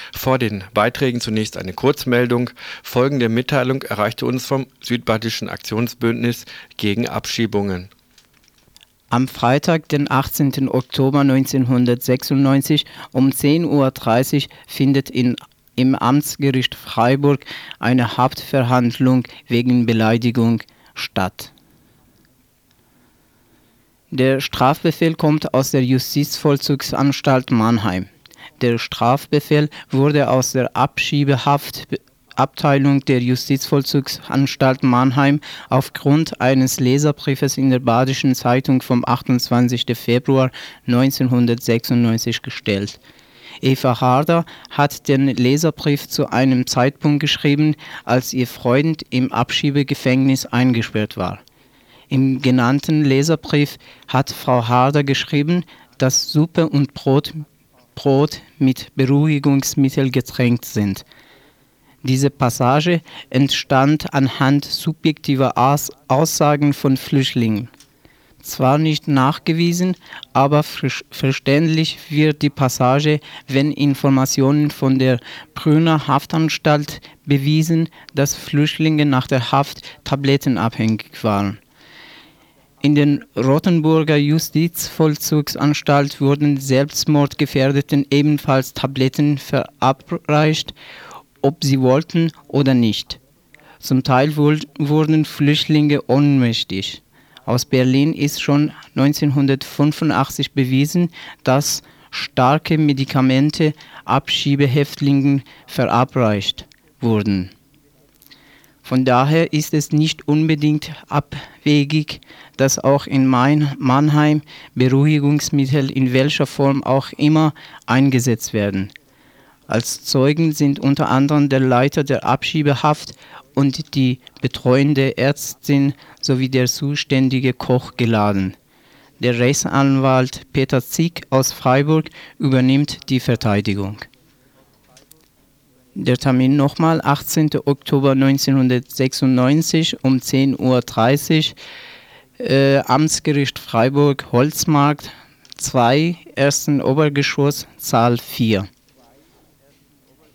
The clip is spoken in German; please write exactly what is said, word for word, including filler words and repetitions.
Vor den Beiträgen zunächst eine Kurzmeldung. Folgende Mitteilung erreichte uns vom Südbadischen Aktionsbündnis gegen Abschiebungen. Am Freitag, den achtzehnten Oktober neunzehnhundertsechsundneunzig um zehn Uhr dreißig findet in, im Amtsgericht Freiburg eine Hauptverhandlung wegen Beleidigung statt. Der Strafbefehl kommt aus der Justizvollzugsanstalt Mannheim. Der Strafbefehl wurde aus der Abschiebehaftabteilung der Justizvollzugsanstalt Mannheim aufgrund eines Leserbriefes in der Badischen Zeitung vom achtundzwanzigsten Februar neunzehnhundertsechsundneunzig gestellt. Eva Harder hat den Leserbrief zu einem Zeitpunkt geschrieben, als ihr Freund im Abschiebegefängnis eingesperrt war. Im genannten Leserbrief hat Frau Harder geschrieben, dass Suppe und Brot, Brot mit Beruhigungsmittel getränkt sind. Diese Passage entstand anhand subjektiver Aus- Aussagen von Flüchtlingen. Zwar nicht nachgewiesen, aber verständlich wird die Passage, wenn Informationen von der Brünner Haftanstalt bewiesen, dass Flüchtlinge nach der Haft tablettenabhängig waren. In den Rothenburger Justizvollzugsanstalt wurden Selbstmordgefährdeten ebenfalls Tabletten verabreicht, ob sie wollten oder nicht. Zum Teil wurden Flüchtlinge ohnmächtig. Aus Berlin ist schon neunzehnhundertfünfundachtzig bewiesen, dass starke Medikamente Abschiebehäftlingen verabreicht wurden. Von daher ist es nicht unbedingt abwegig, dass auch in Mannheim Beruhigungsmittel in welcher Form auch immer eingesetzt werden. Als Zeugen sind unter anderem der Leiter der Abschiebehaft und die betreuende Ärztin sowie der zuständige Koch geladen. Der Rechtsanwalt Peter Zick aus Freiburg übernimmt die Verteidigung. Der Termin nochmal, achtzehnten Oktober neunzehnhundertsechsundneunzig um zehn Uhr dreißig, äh, Amtsgericht Freiburg, Holzmarkt zwei, ersten Obergeschoss, Saal vier.